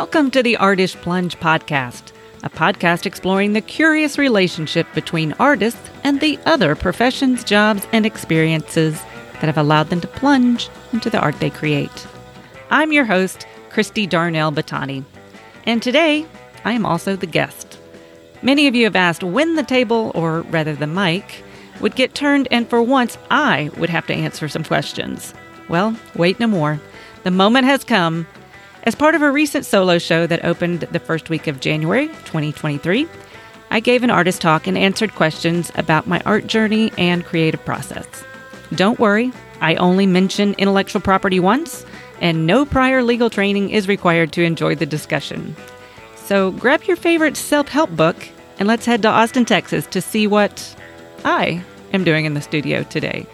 Welcome to the Artist Plunge podcast, a podcast exploring the curious relationship between artists and the other professions, jobs, and experiences that have allowed them to plunge into the art they create. I'm your host, Christy Darnell Batani, and today I am also the guest. Many of you have asked when the table, or rather the mic, would get turned, and for once I would have to answer some questions. Well, wait no more. The moment has come. As part of a recent solo show that opened the first week of January 2023, I gave an artist talk and answered questions about my art journey and creative process. Don't worry, I only mention intellectual property once, and no prior legal training is required to enjoy the discussion. So grab your favorite self-help book and let's head to Austin, Texas to see what I am doing in the studio today.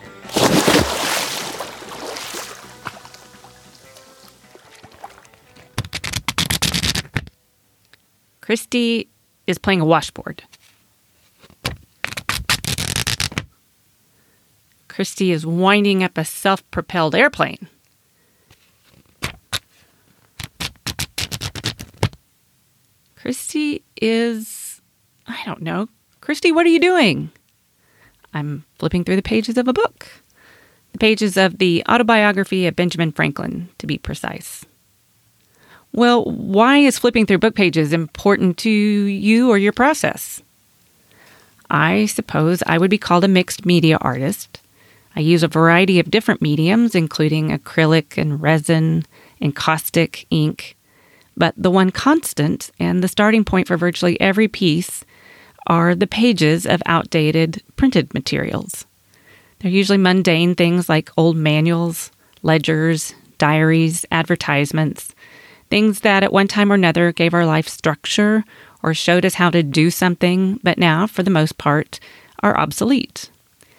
Christy is playing a washboard. Christy is winding up a self-propelled airplane. Christy is, I don't know. Christy, what are you doing? I'm flipping through the pages of a book. The pages of the autobiography of Benjamin Franklin, to be precise. Well, why is flipping through book pages important to you or your process? I suppose I would be called a mixed media artist. I use a variety of different mediums, including acrylic and resin, encaustic, ink. But the one constant and the starting point for virtually every piece are the pages of outdated printed materials. They're usually mundane things like old manuals, ledgers, diaries, advertisements, things that at one time or another gave our life structure or showed us how to do something, but now, for the most part, are obsolete.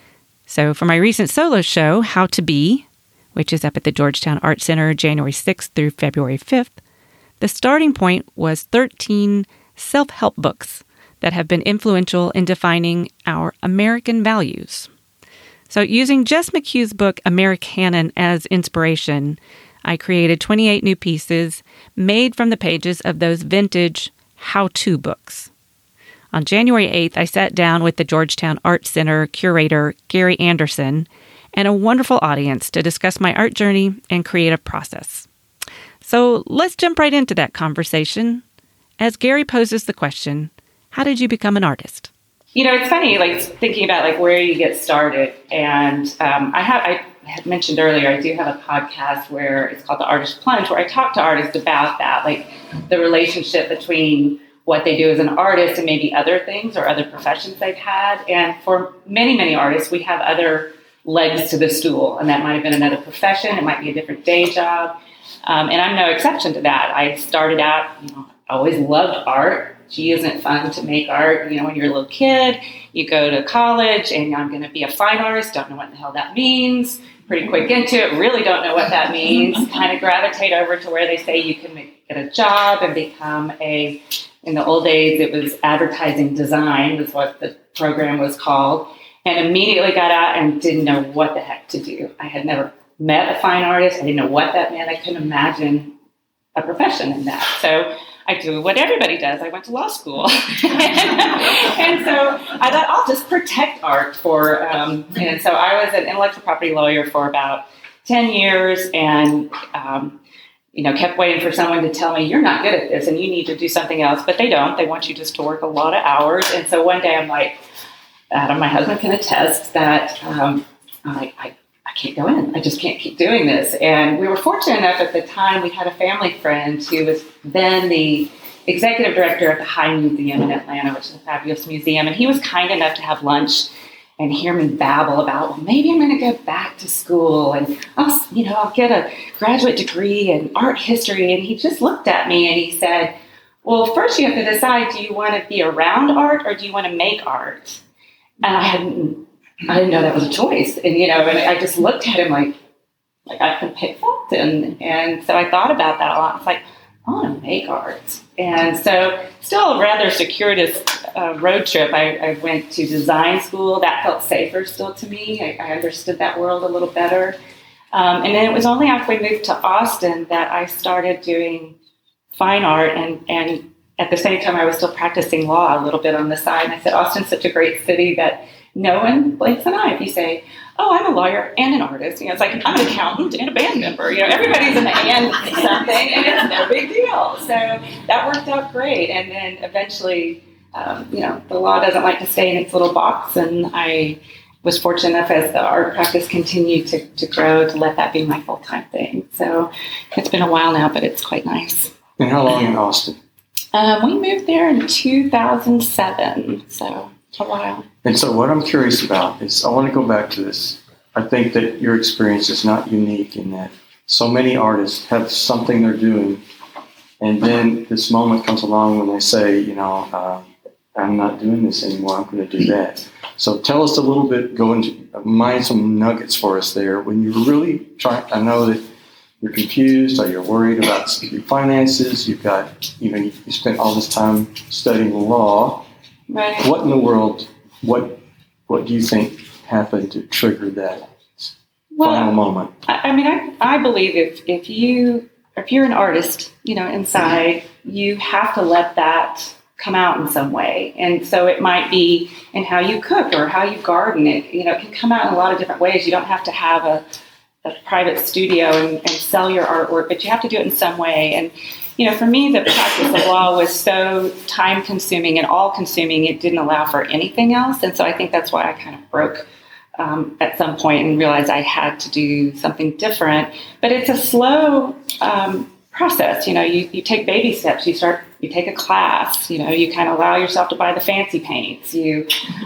So for my recent solo show, How to Be, which is up at the Georgetown Art Center January 6th through February 5th, the starting point was 13 self-help books that have been influential in defining our American values. So using Jess McHugh's book, Americanon, as inspiration, I created 28 new pieces made from the pages of those vintage how-to books. On January 8th, I sat down with the Georgetown Art Center curator, Gary Anderson, and a wonderful audience to discuss my art journey and creative process. So let's jump right into that conversation as Gary poses the question, how did you become an artist? You know, it's funny, thinking about where you get started. And I had mentioned earlier, I do have a podcast where it's called The Artist Plunge, where I talk to artists about that, the relationship between what they do as an artist and maybe other things or other professions they've had. And for many, many artists, we have other legs to the stool, and that might have been another profession. It might be a different day job. And I'm no exception to that. I started out, I always loved art. Gee, isn't it fun to make art? When you're a little kid, you go to college and I'm going to be a fine artist. Don't know what the hell that means. Pretty quick into it. Really don't know what that means. Kind of gravitate over to where they say you can get a job and become in the old days, it was advertising design was what the program was called. And immediately got out and didn't know what the heck to do. I had never met a fine artist. I didn't know what that meant. I couldn't imagine a profession in that. So I do what everybody does. I went to law school. And so I thought, I'll just protect art and so I was an intellectual property lawyer for about 10 years and, kept waiting for someone to tell me, you're not good at this and you need to do something else. But they don't. They want you just to work a lot of hours. And so one day I'm like, Adam, my husband can attest that I can't go in. I just can't keep doing this. And we were fortunate enough at the time, we had a family friend who was then the executive director at the High Museum in Atlanta, which is a fabulous museum. And he was kind enough to have lunch and hear me babble about, well, maybe I'm going to go back to school and I'll get a graduate degree in art history. And he just looked at me and he said, well, first you have to decide, do you want to be around art or do you want to make art? And I didn't know that was a choice. And, and I just looked at him like I could pick that. And so I thought about that a lot. It's like, I want to make art. And so still a rather circuitous road trip. I went to design school. That felt safer still to me. I understood that world a little better. And then it was only after we moved to Austin that I started doing fine art, and at the same time I was still practicing law a little bit on the side. And I said, Austin's such a great city that no one blinks an eye if you say, oh, I'm a lawyer and an artist. It's like, I'm an accountant and a band member. Everybody's in the and something, and it's no big deal. So that worked out great. And then eventually, the law doesn't like to stay in its little box, and I was fortunate enough as the art practice continued to grow to let that be my full-time thing. So it's been a while now, but it's quite nice. And how long in Austin? We moved there in 2007, so a while. And so what I'm curious about is, I want to go back to this. I think that your experience is not unique in that so many artists have something they're doing, and then this moment comes along when they say, I'm not doing this anymore, I'm going to do that. So tell us a little bit, mine some nuggets for us there. When you're really trying, I know that you're confused or you're worried about your finances, you've got, you spent all this time studying law. Right. What in the world, what do you think happened to trigger that final moment? I believe if you're an artist, inside, you have to let that come out in some way. And so it might be in how you cook or how you garden. It can come out in a lot of different ways. You don't have to have a private studio and sell your artwork, but you have to do it in some way. And, for me, the practice of law was so time consuming and all consuming, it didn't allow for anything else. And so I think that's why I kind of broke at some point and realized I had to do something different. But it's a slow process. You take baby steps. You take a class. You kind of allow yourself to buy the fancy paints. You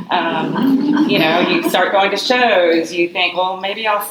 start going to shows. You think, well, maybe I'll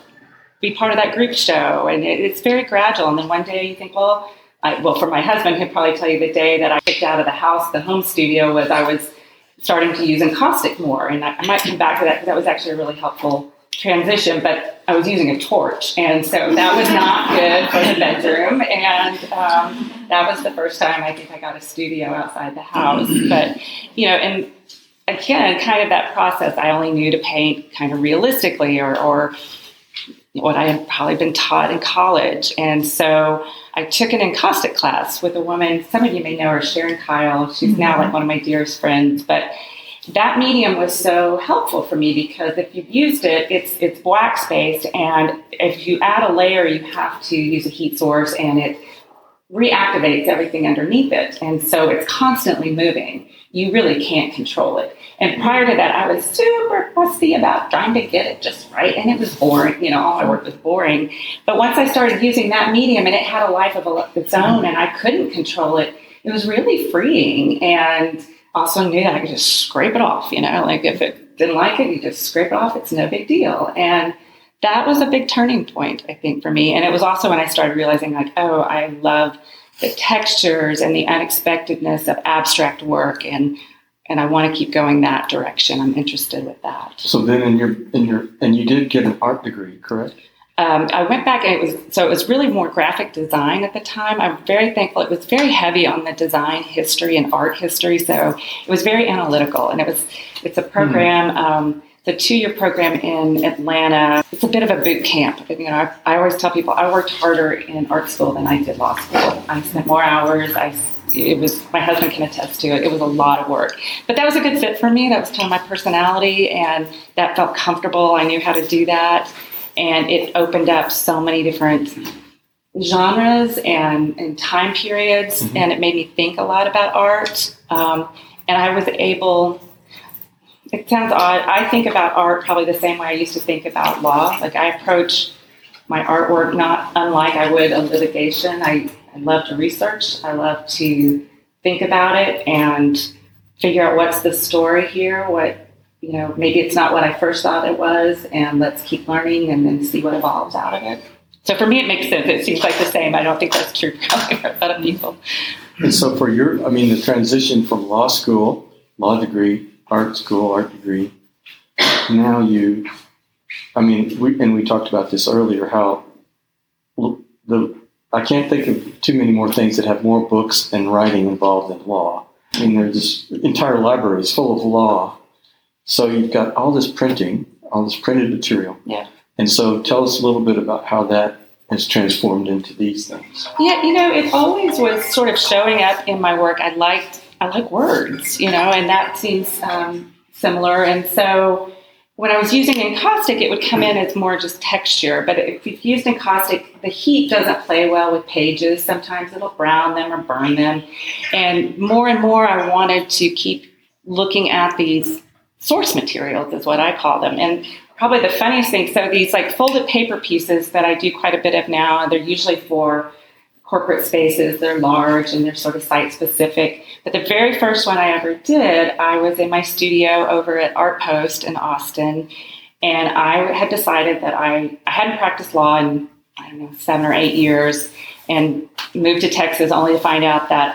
be part of that group show. And it's very gradual. And then one day you think, well, for my husband, he'd probably tell you the day that I kicked out of the house, the home studio, was I was starting to use encaustic more. And I might come back to that, because that was actually a really helpful transition, but I was using a torch. And so that was not good for the bedroom. And that was the first time I think I got a studio outside the house. But, and again, kind of that process, I only knew to paint kind of realistically or what I had probably been taught in college. And so I took an encaustic class with a woman, some of you may know her, Sharon Kyle. She's now like one of my dearest friends. But that medium was so helpful for me because if you've used it, it's wax based, and if you add a layer, you have to use a heat source, and it reactivates everything underneath it. And so it's constantly moving. You really can't control it. And prior to that, I was super fussy about trying to get it just right. And it was boring. All my work was boring. But once I started using that medium and it had a life of its own and I couldn't control it, it was really freeing. And also knew that I could just scrape it off. Like if it didn't like it, you just scrape it off. It's no big deal. And that was a big turning point, I think, for me. And it was also when I started realizing, like, oh, I love the textures and the unexpectedness of abstract work, and I want to keep going that direction. I'm interested with that. So then, and you did get an art degree, correct? I went back, and it was really more graphic design at the time. I'm very thankful. It was very heavy on the design history and art history, so it was very analytical. And it's a program. The 2-year program in Atlanta. It's a bit of a boot camp. I always tell people I worked harder in art school than I did law school. I spent more hours. My husband can attest to it. It was a lot of work. But that was a good fit for me. That was kind of my personality, and that felt comfortable. I knew how to do that. And it opened up so many different genres and time periods, and it made me think a lot about art. And I was able... It sounds odd. I think about art probably the same way I used to think about law. Like I approach my artwork not unlike I would a litigation. I love to research. I love to think about it and figure out what's the story here. Maybe it's not what I first thought it was, and let's keep learning and then see what evolves out of it. So for me, it makes sense. It seems like the same. I don't think that's true probably for other people. And so for the transition from law school, law degree, art school, art degree. Now we talked about this earlier, how I can't think of too many more things that have more books and writing involved in law. There's this entire library is full of law. So you've got all this printing, all this printed material. Yeah. And so tell us a little bit about how that has transformed into these things? Yeah, it always was sort of showing up in my work. I like words, and that seems similar. And so when I was using encaustic, it would come in as more just texture. But if you've used encaustic, the heat doesn't play well with pages. Sometimes it'll brown them or burn them. And more I wanted to keep looking at these source materials, is what I call them. And probably the funniest thing, so these like folded paper pieces that I do quite a bit of now, they're usually for corporate spaces. They're large and they're sort of site specific. But the very first one I ever did, I was in my studio over at Art Post in Austin. And I had decided that I hadn't practiced law in, 7 or 8 years, and moved to Texas only to find out that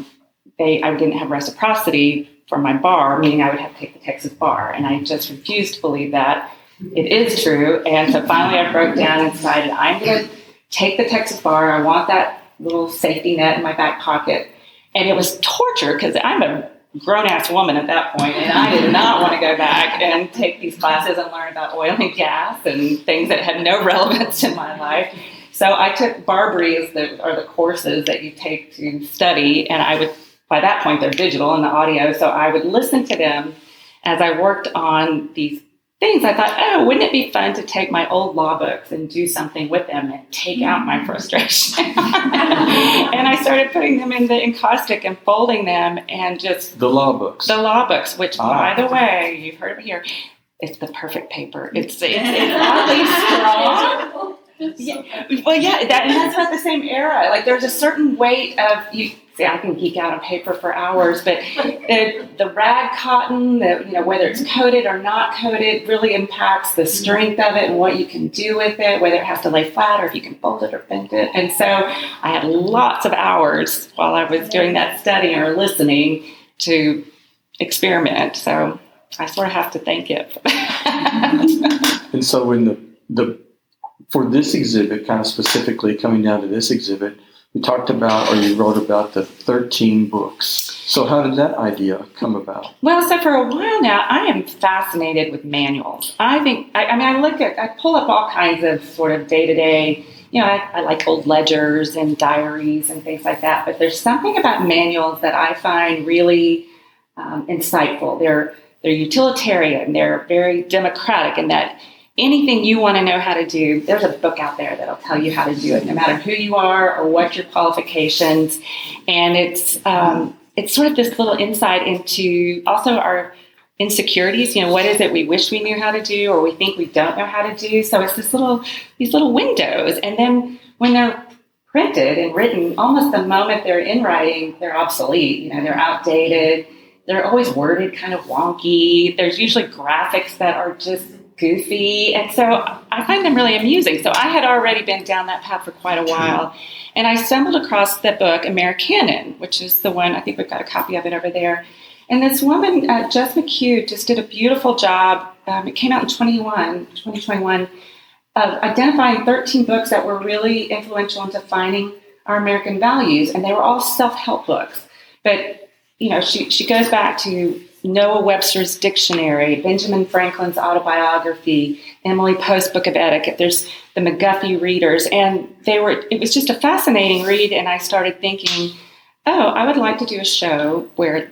I didn't have reciprocity for my bar, meaning I would have to take the Texas bar. And I just refused to believe that it is true. And so finally I broke down and decided I'm going to take the Texas bar. I want that little safety net in my back pocket. And it was torture because I'm a grown-ass woman at that point, and I did not want to go back and take these classes and learn about oil and gas and things that had no relevance in my life. So I took Barbary are the courses that you take to study, and I would, by that point, they're digital and the audio, so I would listen to them as I worked on these things. I thought, wouldn't it be fun to take my old law books and do something with them and take out my frustration? And I started putting them in the encaustic and folding them and just... The law books, which, by the way, you've heard of here, it's the perfect paper. It's oddly strong. Well, yeah, and that's not the same era. Like, there's a certain weight of... See, I can geek out on paper for hours, but the rag cotton, whether it's coated or not coated, really impacts the strength of it and what you can do with it, whether it has to lay flat or if you can fold it or bend it. And so I had lots of hours while I was doing that study or listening to experiment. So I sort of have to thank it for that. And so when for this exhibit, kind of specifically coming down to this exhibit, you talked about, or you wrote about, the 13 books. So how did that idea come about? Well, so for a while now, I am fascinated with manuals. I think, I pull up all kinds of sort of day-to-day, I like old ledgers and diaries and things like that, but there's something about manuals that I find really insightful. They're utilitarian. They're very democratic in that anything you want to know how to do, there's a book out there that'll tell you how to do it, no matter who you are or what your qualifications. And it's sort of this little insight into also our insecurities. What is it we wish we knew how to do or we think we don't know how to do? So it's these little windows. And then when they're printed and written, almost the moment they're in writing, they're obsolete. They're outdated. They're always worded kind of wonky. There's usually graphics that are just goofy, and so I find them really amusing. So I had already been down that path for quite a while, and I stumbled across the book Americanon, which is the one, I think we've got a copy of it over there. And this woman, Jess McHugh, just did a beautiful job. It came out in 2021, of identifying 13 books that were really influential in defining our American values, and they were all self-help books. But she goes back to Noah Webster's Dictionary, Benjamin Franklin's autobiography, Emily Post's Book of Etiquette. There's the McGuffey Readers, and it was just a fascinating read. And I started thinking, I would like to do a show where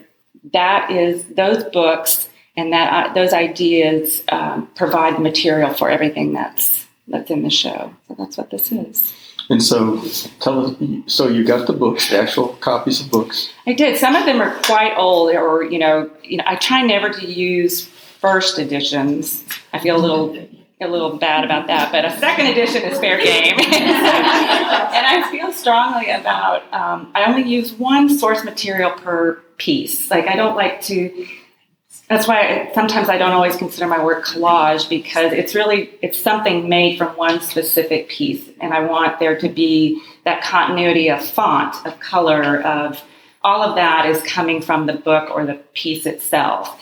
those books and those ideas provide the material for everything that's in the show. So that's what this is. And so tell us, so you got the books, the actual copies of books. I did. Some of them are quite old, or, I try never to use first editions. I feel a little bad about that, but a second edition is fair game. And I feel strongly about, I only use one source material per piece. Like, I don't like to... That's why sometimes I don't always consider my work collage, because it's something made from one specific piece. And I want there to be that continuity of font, of color, of all of that is coming from the book or the piece itself.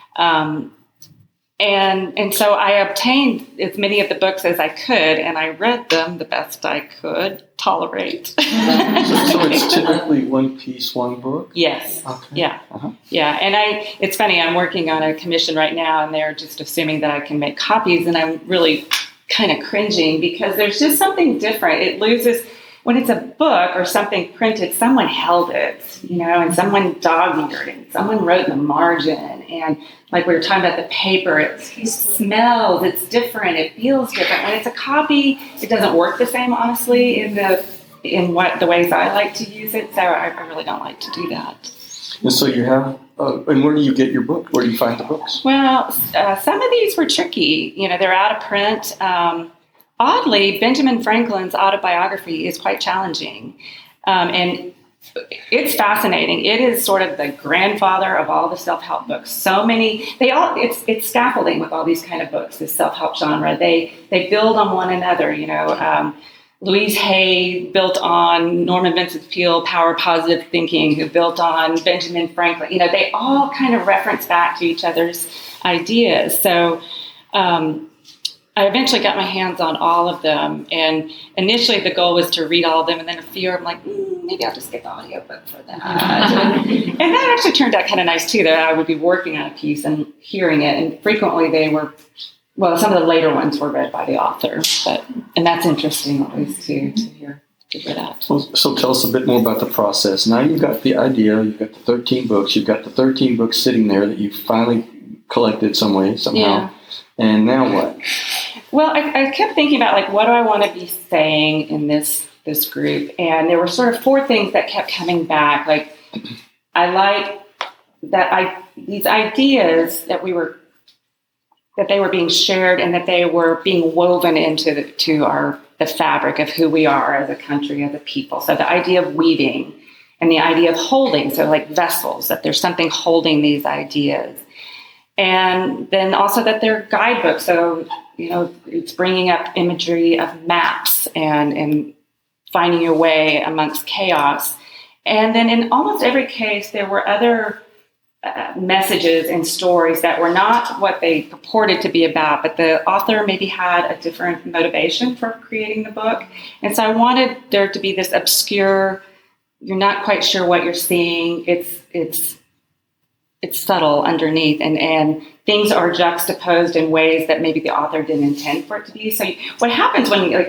And so I obtained as many of the books as I could, and I read them the best I could tolerate. So it's typically one piece, one book? Yes. Okay. Yeah. Uh-huh. Yeah. And it's funny, I'm working on a commission right now, and they're just assuming that I can make copies, and I'm really kind of cringing because there's just something different. It loses, when it's a book or something printed, someone held it, and someone dog-eared it, and someone wrote in the margin. And like we were talking about the paper, it smells, it's different, it feels different. When it's a copy, it doesn't work the same, honestly, in the ways I like to use it. So I really don't like to do that. And so you have, and where do you get your book? Where do you find the books? Well, some of these were tricky. They're out of print. Oddly, Benjamin Franklin's autobiography is quite challenging. And it's fascinating. It is sort of the grandfather of all the self-help books. So many, it's scaffolding with all these kind of books, this self-help genre. They build on one another, Louise Hay built on Norman Vincent Peale, Power of Positive Thinking, who built on Benjamin Franklin. They all kind of reference back to each other's ideas. So I eventually got my hands on all of them. And initially the goal was to read all of them. And then a few I'm like, maybe I'll just get the audiobook for that. And that actually turned out kind of nice, too, that I would be working on a piece and hearing it. And frequently they were, some of the later ones were read by the author. And that's interesting always to hear that. So tell us a bit more about the process. Now you've got the idea, you've got the 13 books, you've got the 13 books sitting there that you finally collected somehow. Yeah. And now what? Well, I kept thinking about, what do I want to be saying in this group? And there were sort of 4 things that kept coming back. I like that these ideas that they were being shared and that they were being woven into the fabric of who we are as a country, as a people. So the idea of weaving and the idea of holding, so like vessels, that there's something holding these ideas. And then also that they're guidebooks. So, it's bringing up imagery of maps and finding your way amongst chaos. And then in almost every case, there were other messages and stories that were not what they purported to be about, but the author maybe had a different motivation for creating the book. And so I wanted there to be this obscure, you're not quite sure what you're seeing. It's subtle underneath, and things are juxtaposed in ways that maybe the author didn't intend for it to be. So what happens when when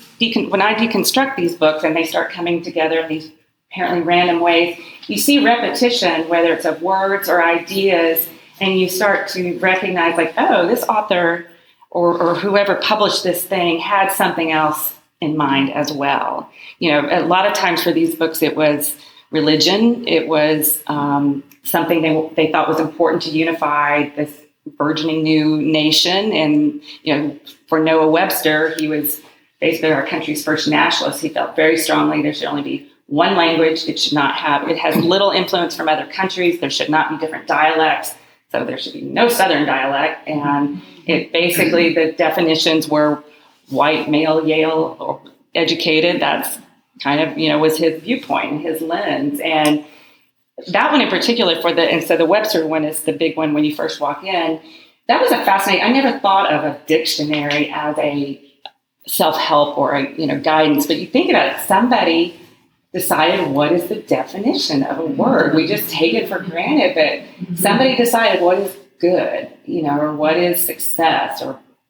I deconstruct these books and they start coming together in these apparently random ways, you see repetition, whether it's of words or ideas, and you start to recognize this author or whoever published this thing had something else in mind as well. A lot of times for these books, it was religion. It was something they thought was important to unify this burgeoning new nation. And, for Noah Webster, he was basically our country's first nationalist. He felt very strongly there should only be one language. It has little influence from other countries. There should not be different dialects. So there should be no Southern dialect. And it basically, the definitions were white, male, Yale, or educated. That's kind of, was his viewpoint and his lens. And that one in particular so the Webster one is the big one when you first walk in. That was a fascinating, I never thought of a dictionary as a self-help or a, guidance, but you think about it, somebody decided what is the definition of a word. We just take it for granted, but somebody decided what is good, or what is success,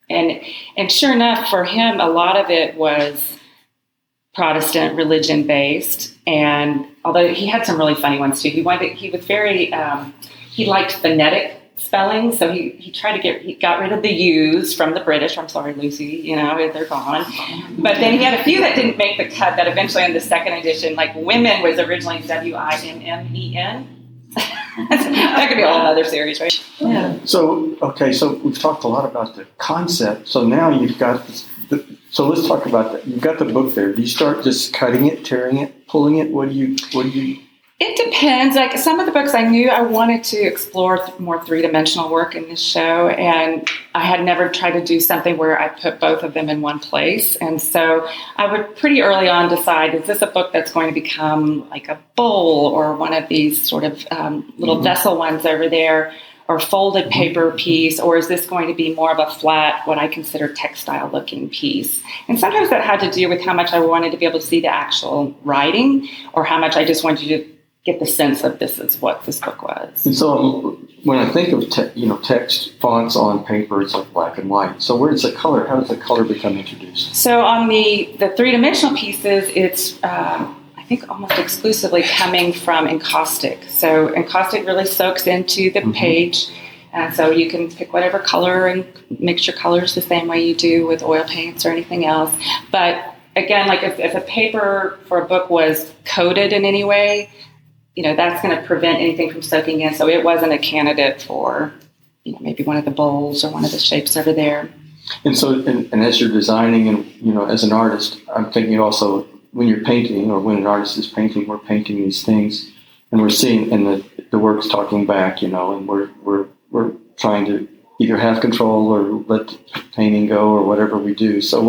and sure enough, for him, a lot of it was Protestant religion based, and although he had some really funny ones too, he was very he liked phonetic spelling, so he got rid of the U's from the British. I'm sorry, Lucy, they're gone. But then he had a few that didn't make the cut. That eventually, in the second edition, like women was originally WIMMEN. That could be a whole other series, right? Yeah. So we've talked a lot about the concept. So now you've got so let's talk about that. You've got the book there. Do you start just cutting it, tearing it, pulling it? What do you? It depends. Like some of the books I knew I wanted to explore more three-dimensional work in this show, and I had never tried to do something where I put both of them in one place. And so I would pretty early on decide, is this a book that's going to become like a bowl or one of these sort of little vessel ones over there, or folded paper piece, or is this going to be more of a flat, what I consider textile-looking piece? And sometimes that had to do with how much I wanted to be able to see the actual writing, or how much I just wanted you to get the sense of this is what this book was. And so when I think of text fonts on paper, it's like black and white. So where does the color? How does the color become introduced? So on the three-dimensional pieces, it's I think almost exclusively coming from encaustic. So encaustic really soaks into the page, and so you can pick whatever color and mix your colors the same way you do with oil paints or anything else. But again, like if a paper for a book was coated in any way, that's going to prevent anything from soaking in. So it wasn't a candidate for, maybe one of the bowls or one of the shapes over there. And so, and as you're designing and, as an artist, I'm thinking also when you're painting or when an artist is painting, we're painting these things and we're seeing, and the work's talking back, and we're trying to either have control or let the painting go or whatever we do. So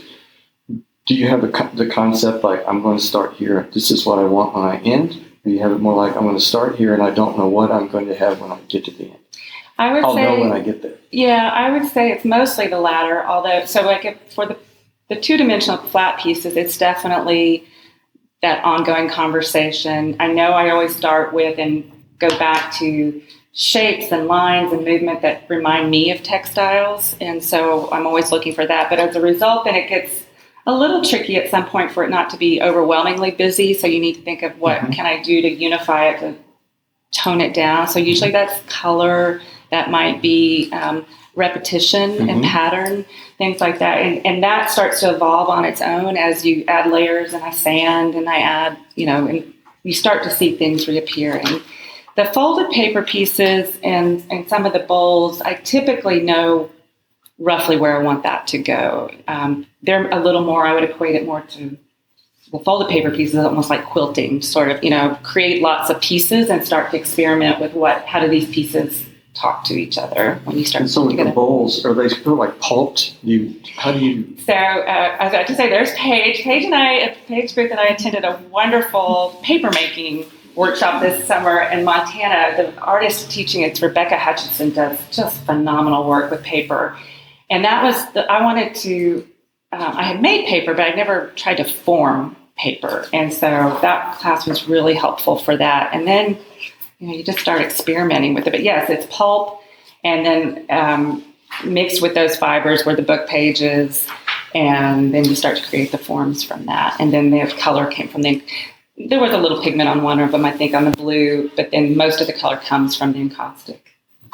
do you have the concept like, I'm going to start here, this is what I want when I end? Or you have it more like, I'm going to start here and I don't know what I'm going to have when I get to the end? I'll know when I get there. Yeah, I would say it's mostly the latter. Although, so like for the two-dimensional flat pieces, it's definitely that ongoing conversation. I know I always start with and go back to shapes and lines and movement that remind me of textiles. And so I'm always looking for that. But as a result, then it gets a little tricky at some point for it not to be overwhelmingly busy. So you need to think of what can I do to unify it, to tone it down. So usually that's color, that might be repetition and pattern, things like that. And that starts to evolve on its own as you add layers and I sand and I add, and you start to see things reappearing. The folded paper pieces and some of the bowls, I typically know roughly where I want that to go. They're a little more, I would equate it more to the folded paper pieces, almost like quilting, sort of, create lots of pieces and start to experiment with how do these pieces talk to each other when you start. And so with the bowls, are they still like pulped? How do you? So I was about to say, there's Paige. Paige and I, at the Paige group, and I attended a wonderful paper making workshop this summer in Montana. The artist teaching it's Rebecca Hutchinson, does just phenomenal work with paper. And that was, I wanted to, I had made paper, but I never tried to form paper. And so that class was really helpful for that. And then, you just start experimenting with it. But yes, it's pulp and then mixed with those fibers where the book page is. And then you start to create the forms from that. And then the color came from there was a little pigment on one of them, I think, on the blue, but then most of the color comes from the encaustic.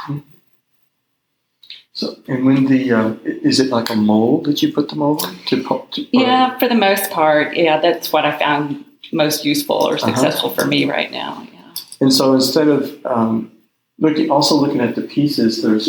So, and when is it like a mold that you put them over to yeah, for the most part. Yeah, that's what I found most useful or successful for me right now. Yeah. And so instead of looking at the pieces, there's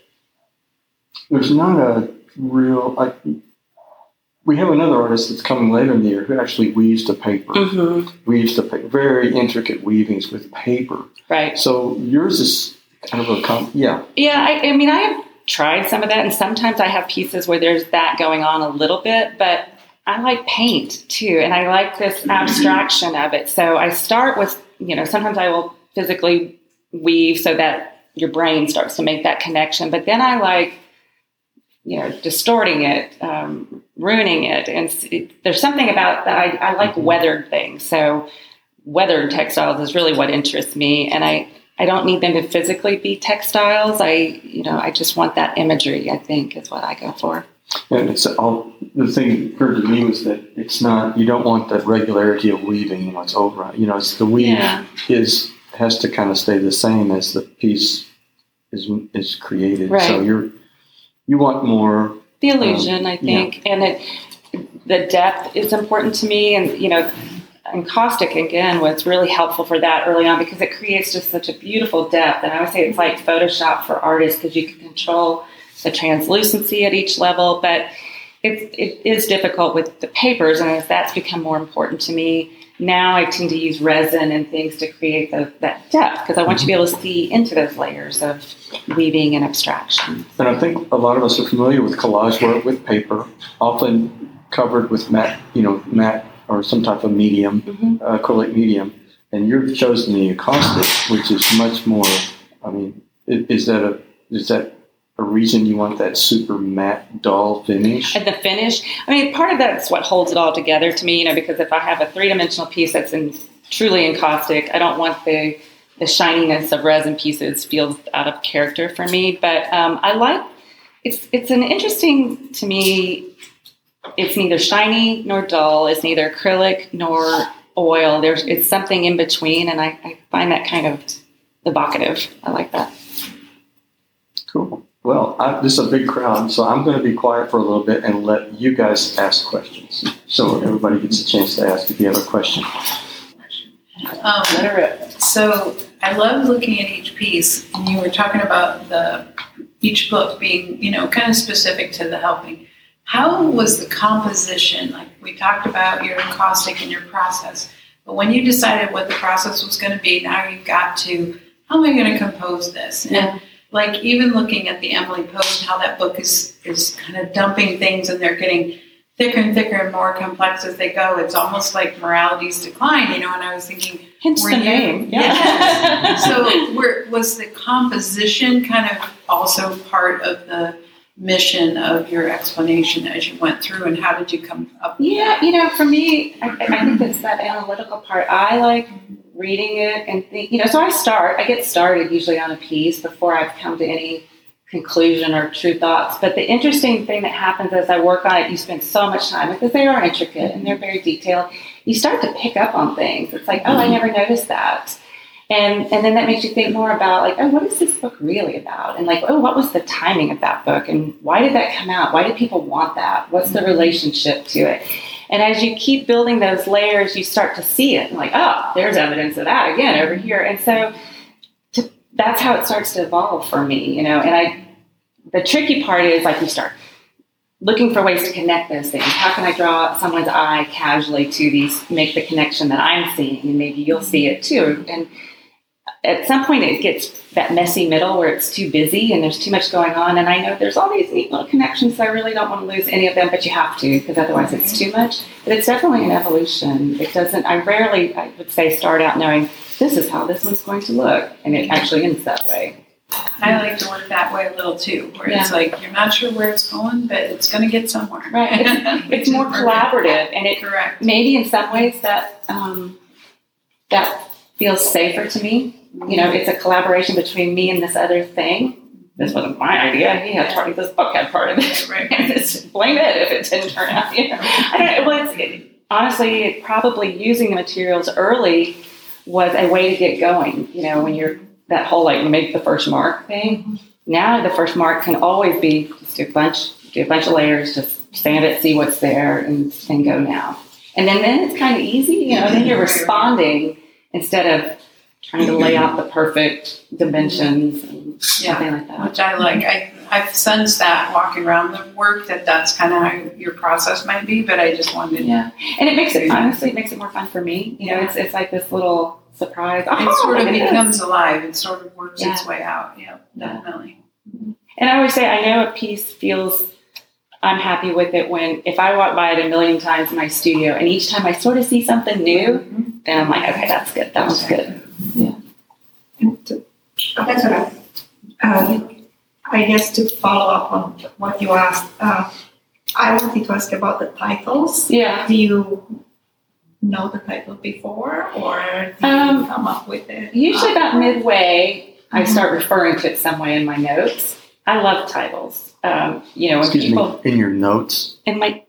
not a real, we have another artist that's coming later in the year who actually weaves the paper, very intricate weavings with paper. Right. So yours is kind of Yeah, I mean, I have tried some of that, and sometimes I have pieces where there's that going on a little bit, but I like paint too, and I like this abstraction of it. So I start with, sometimes I will physically weave so that your brain starts to make that connection, but then I like, distorting it, ruining it. And there's something about that. I like weathered things. So weathered textiles is really what interests me. And I don't need them to physically be textiles. I just want that imagery, I think, is what I go for. And the thing that occurred to me was that it's not, you don't want that regularity of weaving, it's over, it's the weave has to kind of stay the same as the piece is created. Right. So you want more. The illusion, I think. Yeah. And the depth is important to me. And, encaustic, again, was really helpful for that early on because it creates just such a beautiful depth. And I would say it's like Photoshop for artists because you can control the translucency at each level. But it is difficult with the papers. And as that's become more important to me, now I tend to use resin and things to create that depth because I want you to be able to see into those layers of weaving and abstraction. And I think a lot of us are familiar with collage work with paper, often covered with matte or some type of medium, acrylic medium. And you've chosen the encaustic, which is much more, is that a reason you want that super matte, dull finish? And the finish, part of that's what holds it all together to me, because if I have a three-dimensional piece that's truly encaustic, I don't want the the shininess of resin pieces feels out of character for me. But I like it's an interesting to me. It's neither shiny nor dull. It's neither acrylic nor oil. It's something in between, and I find that kind of evocative. I like that. Cool. Well, this is a big crowd, so I'm going to be quiet for a little bit and let you guys ask questions. So everybody gets a chance to ask if you have a question. Let her rip. So I love looking at each piece, and you were talking about each book being, kind of specific to the helping. How was the composition? Like we talked about your caustic and your process, but when you decided what the process was going to be, now you've got to, how am I going to compose this? Yeah. And like even looking at the Emily Post, how that book is kind of dumping things and they're getting thicker and thicker and more complex as they go. It's almost like morality's decline, and I was thinking, hence the name. Yeah. So was the composition kind of also part of the mission of your explanation as you went through, and how did you come up with that? For me, I think it's that analytical part. I like reading it and think, so I get started usually on a piece before I've come to any conclusion or true thoughts. But the interesting thing that happens as I work on it, you spend so much time because they are intricate and they're very detailed. You start to pick up on things. It's like, oh, I never noticed that. And then that makes you think more about like, oh, what is this book really about? And like, oh, what was the timing of that book? And why did that come out? Why did people want that? What's the relationship to it? And as you keep building those layers, you start to see it. And like, oh, there's evidence of that again over here. And so that's how it starts to evolve for me, And the tricky part is like you start looking for ways to connect those things. How can I draw someone's eye casually to make the connection that I'm seeing? And maybe you'll see it too. And at some point it gets that messy middle where it's too busy and there's too much going on. And I know there's all these neat little connections, so I really don't want to lose any of them, but you have to, because otherwise it's too much. But it's definitely an evolution. I would say, start out knowing this is how this one's going to look. And it actually ends that way. I like to work that way a little too, where it's like you're not sure where it's going, but it's going to get somewhere. Right. It's more collaborative, and correct. Maybe in some ways that that feels safer to me. It's a collaboration between me and this other thing. This wasn't my idea. This book had part of it. Right. Blame it if it didn't turn out. I don't know. Well, honestly, probably using the materials early was a way to get going. When you're that whole make the first mark thing. Now the first mark can always be just do a bunch of layers, just sand it, see what's there, and go now. And then it's kind of easy, then you're responding instead of trying to lay out the perfect dimensions and something like that. Which I like. I've sensed that walking around the work that's kind of how your process might be, but I just wanted to. Yeah. And it makes it more fun for me. It's like this little surprise. It sort of becomes alive. It sort of works its way out. Yeah, definitely. And I always say, I know a piece feels, I'm happy with it if I walk by it a million times in my studio, and each time I sort of see something new, then I'm like, okay, that's good. That one's good. Yeah. That's what I guess to follow up on what you asked, I wanted to ask about the titles. Yeah. Do you know the title before, or do you come up with it? Usually about midway, I start referring to it some way in my notes. I love titles. When Excuse me, in your notes? In my...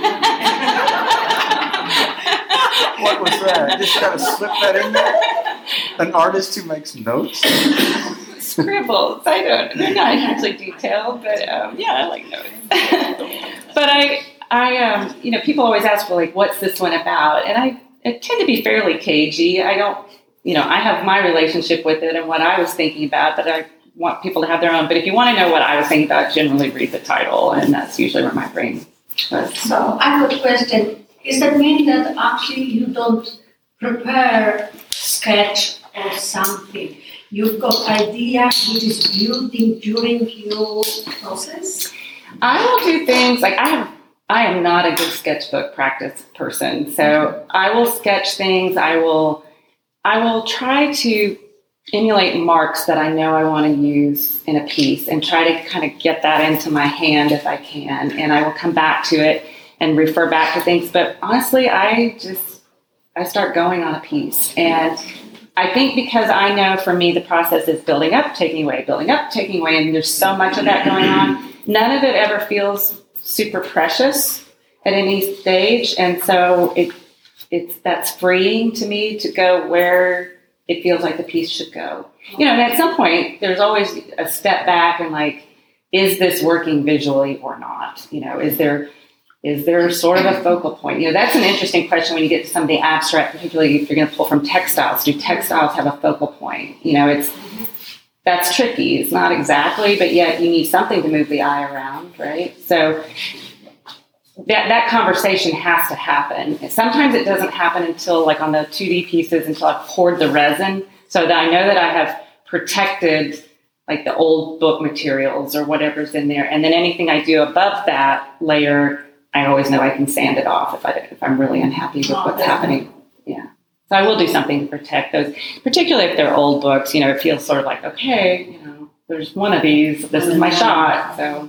What was that? Just got to slip that in there? An artist who makes notes? Scribbles. They're not actually detailed, but I like notes. But I people always ask for what's this one about? And I tend to be fairly cagey. I don't, I have my relationship with it and what I was thinking about, but I want people to have their own. But if you want to know what I was thinking about, generally read the title, and that's usually where my brain goes. So I have a question. Does that mean that actually you don't prepare sketch or something? You've got idea which is building during your process? I will do things I am not a good sketchbook practice person, so I will sketch things. I will try to emulate marks that I know I want to use in a piece and try to kind of get that into my hand if I can, and I will come back to it and refer back to things. But honestly, I start going on a piece, and I think because I know for me the process is building up, taking away, and there's so much of that going on. None of it ever feels super precious at any stage, and so that's freeing to me to go where it feels like the piece should go. And at some point there's always a step back and like, is this working visually or not? Is there sort of a focal point? That's an interesting question when you get to some of the abstract, particularly if you're going to pull from textiles. Do textiles have a focal point? That's tricky. It's not exactly, but yet you need something to move the eye around, right? So that conversation has to happen. Sometimes it doesn't happen until, like on the 2D pieces, until I've poured the resin, so that I know that I have protected like the old book materials or whatever's in there. And then anything I do above that layer, I always know I can sand it off if I'm really unhappy with what's happening. Yeah. So I will do something to protect those, particularly if they're old books. It feels sort of like, okay, there's one of these. This is my shot. So,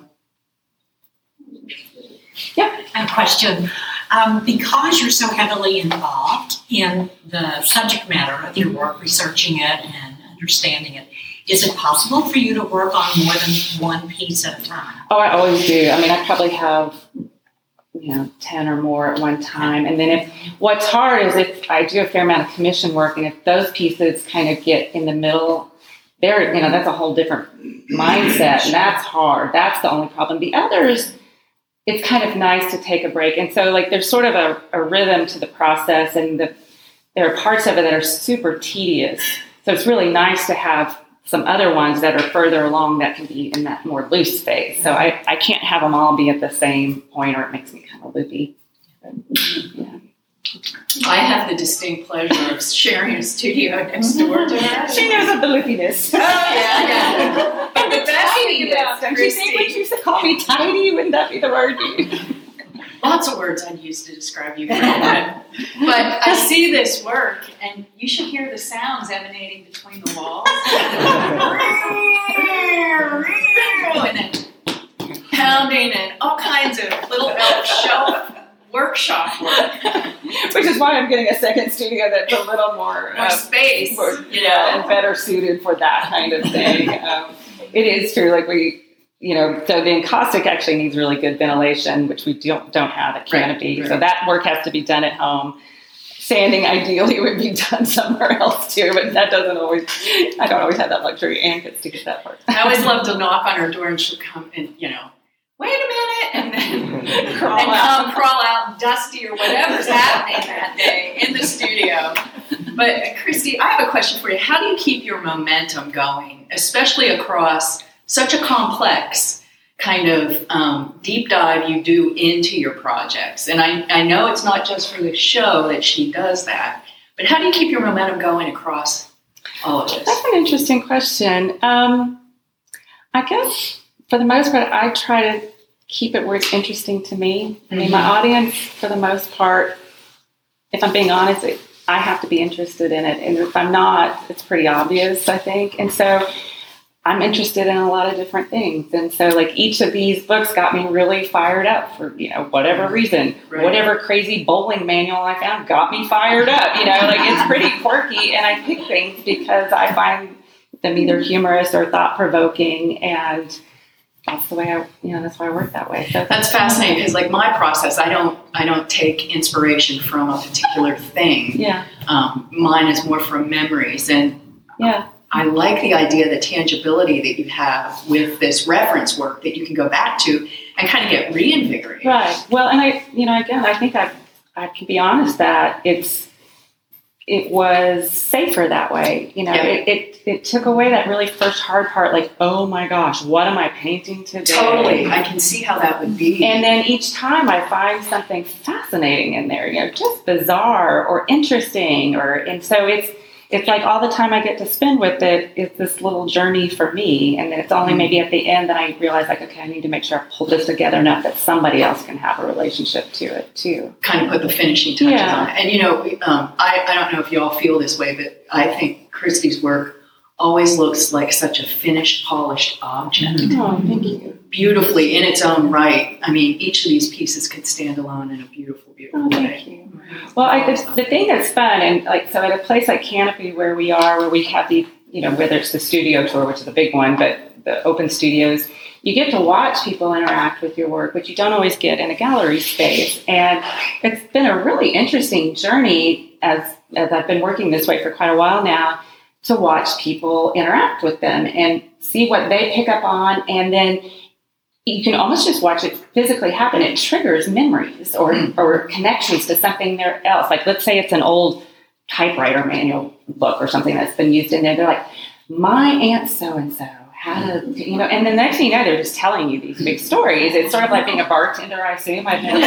yeah. I have a question. Because you're so heavily involved in the subject matter of your work, researching it and understanding it, is it possible for you to work on more than one piece at a time? Oh, I always do. I mean, I probably have 10 or more at one time. And then what's hard is if I do a fair amount of commission work, and if those pieces kind of get in the middle, that's a whole different mindset, and that's hard. That's the only problem. The others, it's kind of nice to take a break. And so like there's sort of a rhythm to the process, and there are parts of it that are super tedious. So it's really nice to have some other ones that are further along that can be in that more loose space. So I can't have them all be at the same point, or it makes me kind of loopy. Yeah. I have the distinct pleasure of sharing a studio next door to her. She knows of the loopiness. Oh, yeah. But the best thing about don't you think when she used to call me tiny, wouldn't that be the word you use? Lots of words I'd use to describe you for a moment. But I see this work, and you should hear the sounds emanating between the walls. And then pounding and all kinds of little elf shelf workshop work. Which is why I'm getting a second studio that's a little more space, and better suited for that kind of thing. It is true, like so the encaustic actually needs really good ventilation, which we don't have at Canopy. Right. So that work has to be done at home. Sanding ideally would be done somewhere else too, but I don't always have that luxury. Anne gets to get that part. I always love to knock on her door and she'll come and, wait a minute, and then crawl out dusty or whatever's happening that day in the studio. But Christy, I have a question for you. How do you keep your momentum going, especially across such a complex kind of deep dive you do into your projects? And I know it's not just for the show that she does that, but how do you keep your momentum going across all of this? That's an interesting question. I guess for the most part, I try to keep it where it's interesting to me. I mean, my audience, for the most part, if I'm being honest, I have to be interested in it. And if I'm not, it's pretty obvious, I think. And so I'm interested in a lot of different things. And so like each of these books got me really fired up for, whatever reason. Right. Whatever crazy bowling manual I found got me fired up. It's pretty quirky. And I pick things because I find them either humorous or thought-provoking, and that's the way that's why I work that way. So that's fascinating, because like my process, I don't take inspiration from a particular thing. Yeah. Mine is more from memories, and I like the idea, the tangibility that you have with this reference work that you can go back to and kind of get reinvigorated. Right. Well, and I think I can be honest that it was safer that way. It took away that really first hard part, like, oh my gosh, what am I painting today? Totally. I can see how that would be. And then each time I find something fascinating in there, just bizarre or interesting, and so it's like all the time I get to spend with it is this little journey for me. And then it's only maybe at the end that I realize, like, okay, I need to make sure I pull this together enough that somebody else can have a relationship to it too. Kind of put the finishing touches on it. And, I don't know if you all feel this way, but I think Christy's work always looks like such a finished, polished object. Oh, thank you. Beautifully in its own right. I mean, each of these pieces could stand alone in a beautiful, beautiful way. Thank you. Well, the thing that's fun, and so at a place like Canopy where we are, where we have the, whether it's the studio tour, which is a big one, but the open studios, you get to watch people interact with your work, which you don't always get in a gallery space. And it's been a really interesting journey as I've been working this way for quite a while now, to watch people interact with them and see what they pick up on. And then you can almost just watch it physically happen. It triggers memories or connections to something else. Like, let's say it's an old typewriter manual book or something that's been used in there. They're like, my Aunt so-and-so had a, and the next thing you know, they're just telling you these big stories. It's sort of like being a bartender, I assume. I've never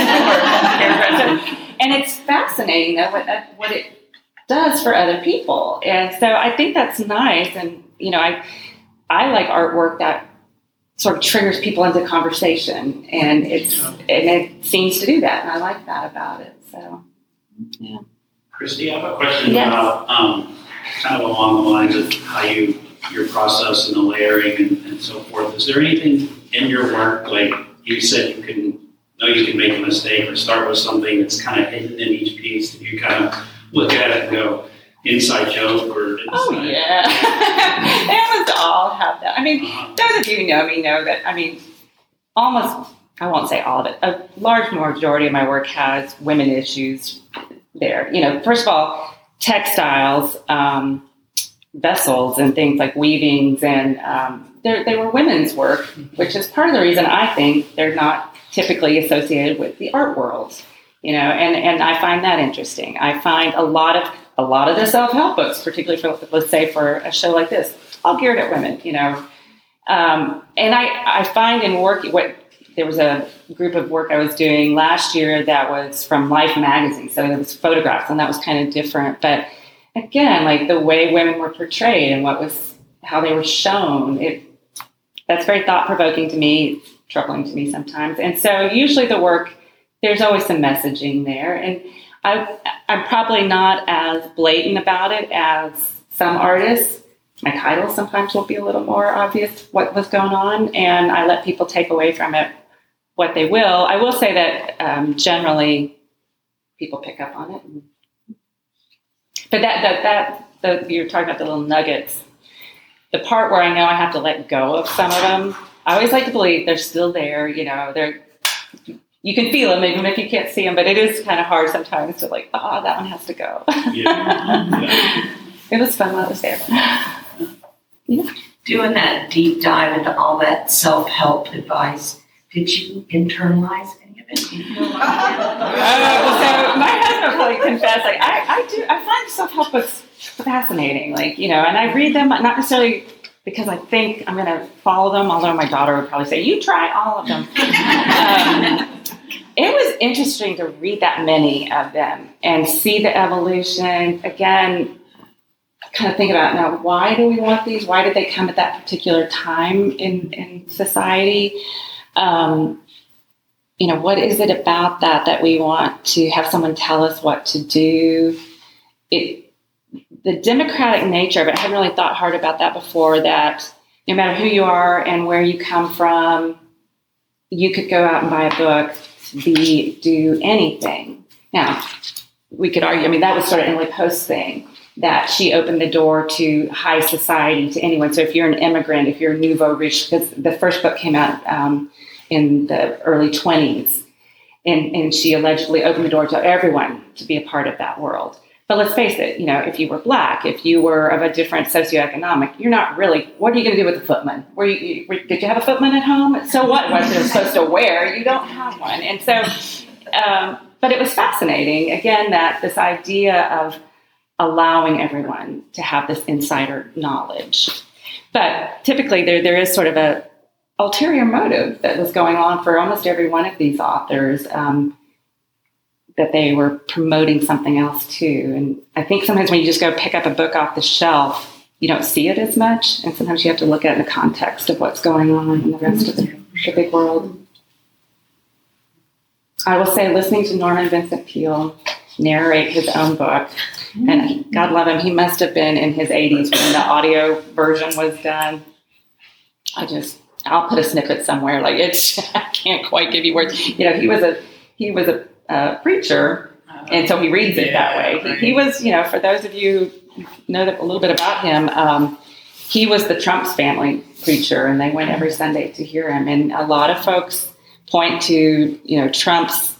and it's fascinating, though, what it does for other people. And so I think that's nice. And, I like artwork that sort of triggers people into conversation, and it seems to do that. And I like that about it. So, yeah. Christy, I have a question about kind of along the lines of how your process and the layering and so forth. Is there anything in your work, like you said, you can make a mistake or start with something that's kind of hidden in each piece that you kind of look at it and go, inside joke or inside? Oh, yeah. They almost all have that. I mean, those of you who know me know that, almost, I won't say all of it, a large majority of my work has women issues there. First of all, textiles, vessels and things like weavings, and they were women's work, which is part of the reason I think they're not typically associated with the art world. And I find that interesting. I find a lot of the self-help books, particularly for a show like this, all geared at women. And I find in work there was a group of work I was doing last year that was from Life magazine, so it was photographs, and that was kind of different. But again, like the way women were portrayed and how they were shown, that's very thought-provoking to me, troubling to me sometimes. And so usually the work, there's always some messaging there. And I'm probably not as blatant about it as some artists. My title sometimes will be a little more obvious what was going on, and I let people take away from it what they will. I will say that generally people pick up on it. But you're talking about the little nuggets. The part where I know I have to let go of some of them, I always like to believe they're still there. You can feel them even if you can't see them, but it is kind of hard sometimes to that one has to go. Yeah. It was fun while I was there. Yeah. Doing that deep dive into all that self-help advice, did you internalize any of it? So my husband will probably confess, I find self-help books fascinating, and I read them not necessarily because I think I'm going to follow them, although my daughter would probably say, you try all of them. It was interesting to read that many of them and see the evolution. Again, kind of think about now, why do we want these? Why did they come at that particular time in society? What is it about that we want to have someone tell us what to do? The democratic nature of it, I hadn't really thought hard about that before, that no matter who you are and where you come from, you could go out and buy a book, do anything. Now, we could argue, that was sort of Emily Post's thing, that she opened the door to high society, to anyone. So if you're an immigrant, if you're nouveau riche, because the first book came out in the early 20s, and she allegedly opened the door to everyone to be a part of that world. But let's face it, if you were Black, if you were of a different socioeconomic, you're not really, what are you going to do with a footman? Did you have a footman at home? So what they're supposed to wear? You don't have one. And so, but it was fascinating, again, that this idea of allowing everyone to have this insider knowledge. But typically there is sort of a ulterior motive that was going on for almost every one of these authors, that they were promoting something else too. And I think sometimes when you just go pick up a book off the shelf, you don't see it as much. And sometimes you have to look at it in the context of what's going on in the rest of the big world. I will say, listening to Norman Vincent Peale narrate his own book, And God love him, he must have been in his 80s when the audio version was done. I'll put a snippet somewhere. Like I can't quite give you words. He was a preacher, and so he reads it that way. Right. He was, for those of you who know a little bit about him, he was the Trump's family preacher, and they went every Sunday to hear him. And a lot of folks point to, Trump's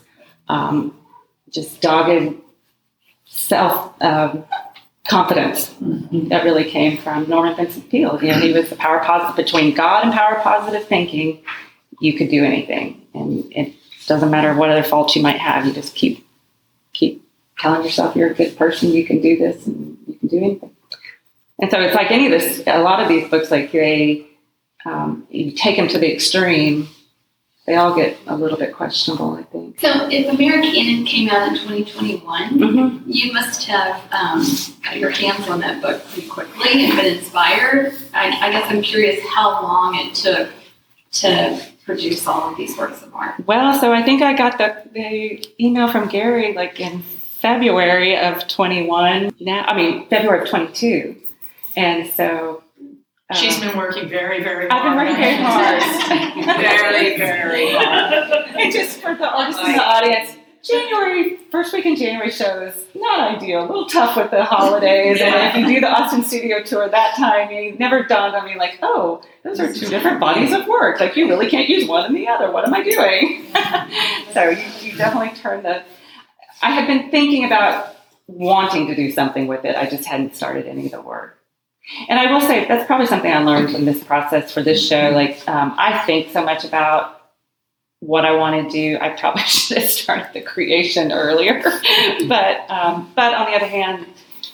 just dogged self confidence that really came from Norman Vincent Peale. He was the power positive between God and power positive thinking. You could do anything, and it doesn't matter what other faults you might have. You just keep telling yourself you're a good person. You can do this, and you can do anything. And so it's like a lot of these books, like you take them to the extreme, they all get a little bit questionable, I think. So if Americanon came out in 2021, you must have got your hands on that book pretty quickly and been inspired. I guess I'm curious how long it took to produce all of these works of art. Well, so I think I got the email from Gary like in February of 21. February of 22. And so she's been working very, very hard. I've been working very hard. Very, very hard. And just for the artists in the audience, first week in January shows, not ideal, a little tough with the holidays. And if you do the Austin studio tour that time, it never dawned on me like, oh, those are two different bodies of work. Like you really can't use one and the other. What am I doing? So you definitely I had been thinking about wanting to do something with it. I just hadn't started any of the work. And I will say that's probably something I learned from this process for this show. Like I think so much about what I want to do. I probably should have started the creation earlier. But on the other hand,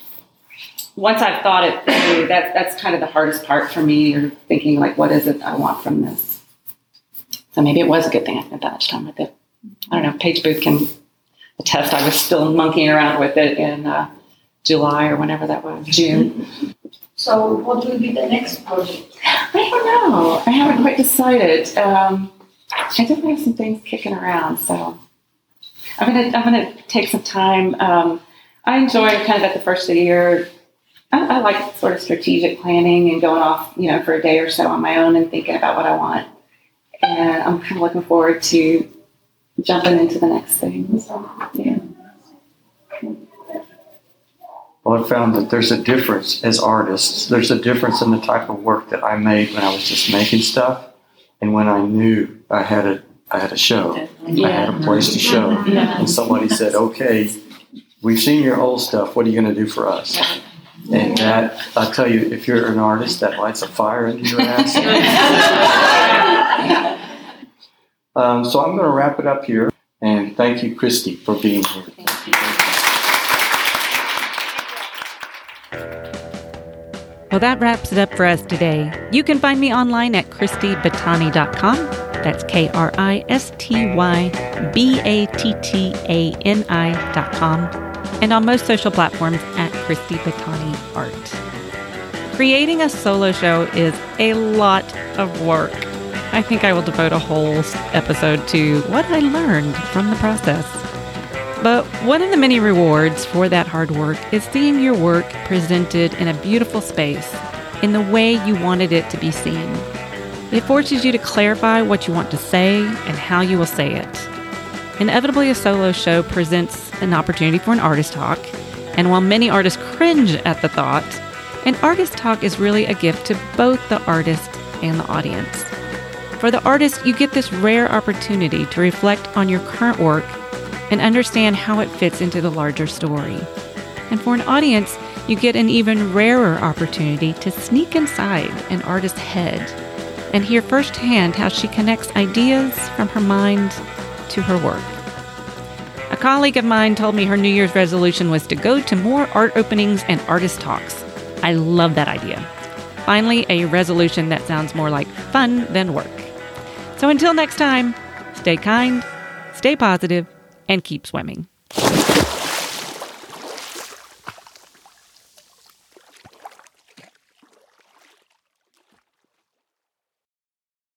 once I've thought it through, that's kind of the hardest part for me, or thinking like, what is it I want from this? So maybe it was a good thing I spent that much time with it. I don't know. Paige Booth can attest. I was still monkeying around with it in July or whenever that was, June. So what will be the next project? I don't know. I haven't quite decided. I definitely have some things kicking around, so I'm gonna take some time. I enjoy kind of at the first of the year. I like sort of strategic planning and going off, for a day or so on my own and thinking about what I want. And I'm kind of looking forward to jumping into the next thing. So, yeah. Well, I found that there's a difference as artists. There's a difference in the type of work that I made when I was just making stuff, and when I knew I had a show, I had a place to show, and somebody said, "Okay, we've seen your old stuff. What are you going to do for us?" And that, I'll tell you, if you're an artist, that lights a fire into your ass. So I'm going to wrap it up here, and thank you, Christy, for being here. Thank you. Well, that wraps it up for us today. You can find me online at KristyBattani.com. That's KristyBattani.com. And on most social platforms at Christy Battani Art. Creating a solo show is a lot of work. I think I will devote a whole episode to what I learned from the process. But one of the many rewards for that hard work is seeing your work presented in a beautiful space in the way you wanted it to be seen. It forces you to clarify what you want to say and how you will say it. Inevitably, a solo show presents an opportunity for an artist talk, and while many artists cringe at the thought, an artist talk is really a gift to both the artist and the audience. For the artist, you get this rare opportunity to reflect on your current work and understand how it fits into the larger story. And for an audience, you get an even rarer opportunity to sneak inside an artist's head and hear firsthand how she connects ideas from her mind to her work. A colleague of mine told me her New Year's resolution was to go to more art openings and artist talks. I love that idea. Finally, a resolution that sounds more like fun than work. So until next time, stay kind, stay positive, and keep swimming.